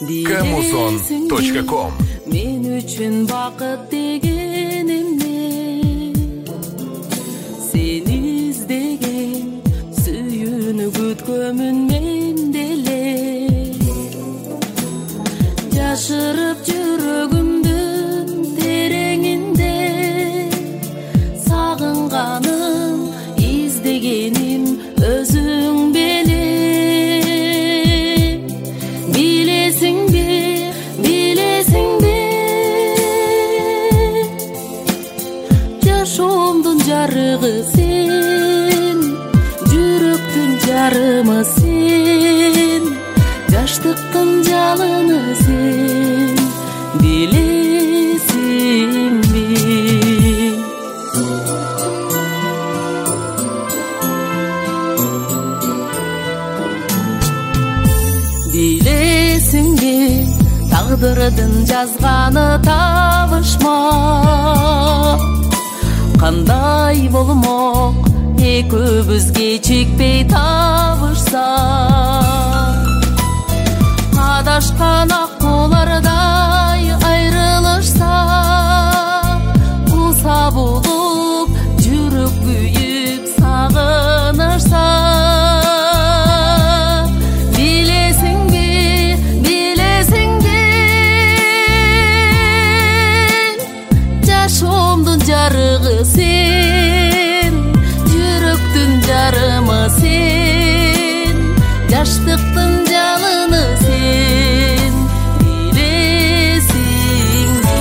Kamuson.com Men üçün бақыт деген эмне? Сени издеген, сүйүүнү күткөмүн мен деле. Жашырып жүрөгүмдүн тереңинде, сагынганым, издегеним өзүң беле. Билесиңби, жашоомдун жарыгы сен, жүрөктүн жарымы сен, жаштыктын жалыны сен. Билесиңби? Билесиңби, тагдырдын жазганы табышма. Кандай болмок, экөөбүз кечикпей табышсак. Адашкан ак тоолардай айрылышсак, куса болуп, жүрөк күйүп сагынышсак. Жашоомдун жарыгы сен, жүрөктүн жарымы сен, жаштыктын жалыны сен. Билесиңби?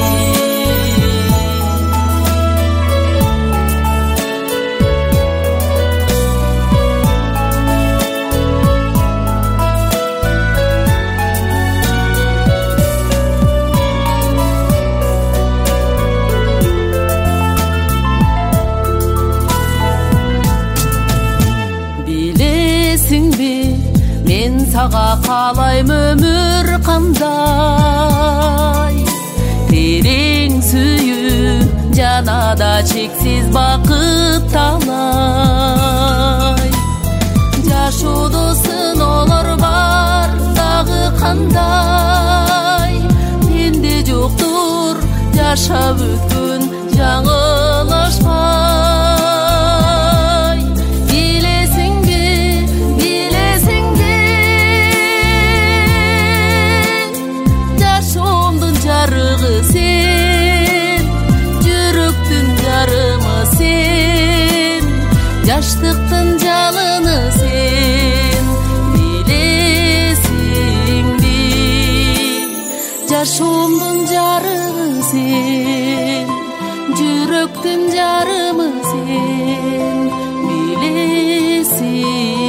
Мен сага каалайм өмүр кандай, терең сүйүү, жанада чексиз бакыт талай. Жашоодо сыноолор бар дагы кандай, менде жоктур жашап өткөн жаңылышпай. Жарыгы сен, жүрөктүн жарымы сен, жаштыктын жалыны сен. Билесиңби? Жашоомдун жарыгы сен, жүрөктүн жарымы сен. Билесиңби?